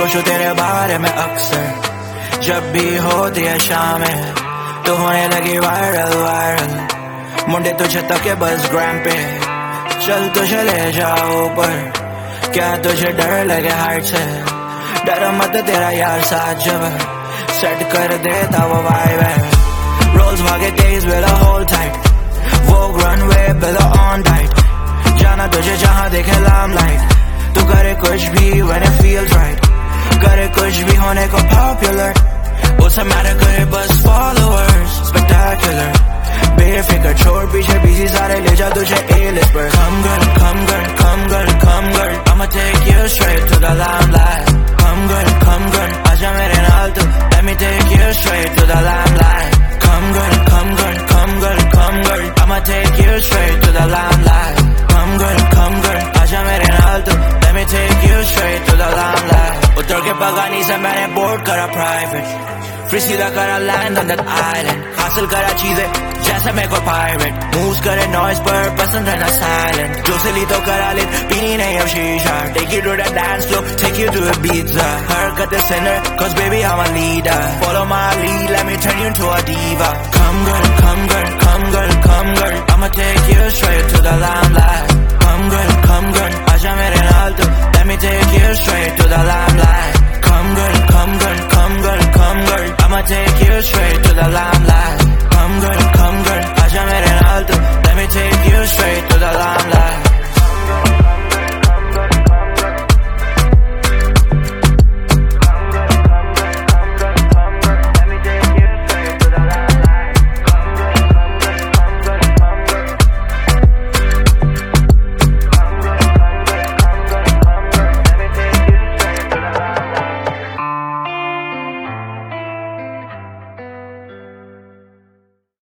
सोचो तेरे बारे में अक्सर, जब भी होती है शामें तो होने लगी वायरल वायरल। मुंडे तुझे तके बस ग्राम पे, चल तुझे ले जाओ ऊपर, क्या तुझे डर लगे हाइट से? डर मत तेरा यार साथ जब सेट कर देता वो वाइब है। रोज भागे डेज बेला होल्ड टाइट, वो रनवे बेला ऑन टाइट, जाना तुझे जहाँ देखे लामलाइट। तू करे कुछ भी when it feels right, करे कुछ भी होने को popular, उसे मैटर करे बस followers spectacular। बेफिक्र छोड़ पीछे बिजी सारे, ले जा तुझे A-list पर। Come girl, come girl, come girl, come girl, I'ma take you straight to the limelight। Come girl, आजा मेरे नाल तू, let me take you straight to the limelight। Come girl, come girl, come girl, come girl, I'ma take you straight to the limelight। Come girl, आजा मेरे नाल तू, let me take you straight to the limelight। उतर के Pagani से मैंने board करा private, फिर सीधा करा लैंड ऑन दैट आइलैंड। हासिल करा चीजें जैसे मैं को पायरेट, मूव्स करे नॉइज पर पसंद है ना साइलेंट। जो से ली तो करा ले, पीनी नहीं अब शीशा, take you to the dance floor, take you to Ibiza। हरकत sinner, cause baby I'm a leader, follow my lead, let me turn you into a diva। Come girl, come girl, come girl, come girl, I'ma take you straight to the limelight। Come girl, आजा मेरे नाल तू, let me take you straight to the limelight। Come girl, come girl, come girl, come girl, I'ma take you straight to the limelight। Come girl, आजा मेरे नाल तू, let me take you straight to the limelight।